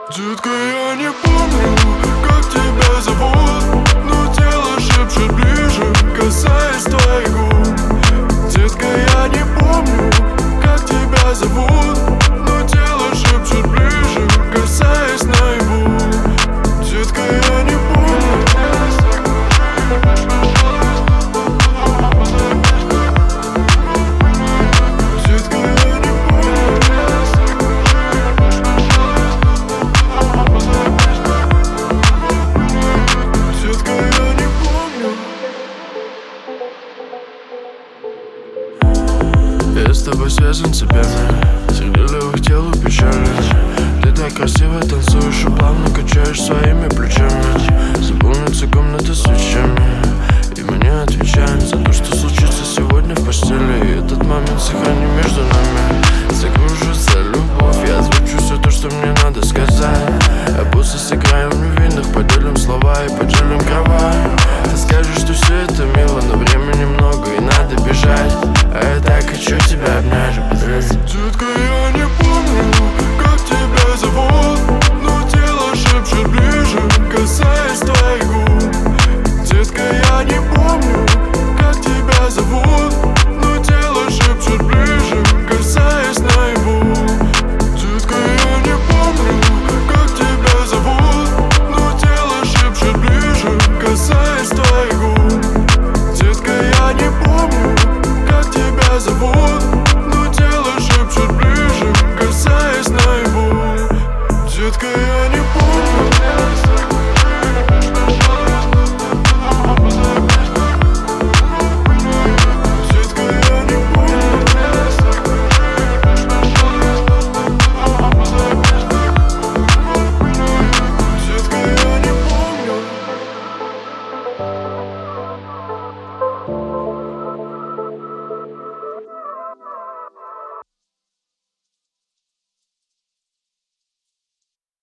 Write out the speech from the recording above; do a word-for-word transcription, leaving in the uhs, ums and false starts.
Детка, я не помню, как тебя зовут, но тело шепчет ближе, касаясь твоих губ. Детка, я не помню, как тебя зовут, но тело шепчет ближе, касаясь наяву. Детка, я не помню. Детка, я не помню. Детка, я не помню. Я с тобой связан цепями, сигналировых телу печали. Ты так красиво танцуешь и плавно качаешь своими плечами. Заполнится комната свечами, и мы не отвечаем за то, что случится сегодня в постели. И этот момент сохрани между нами.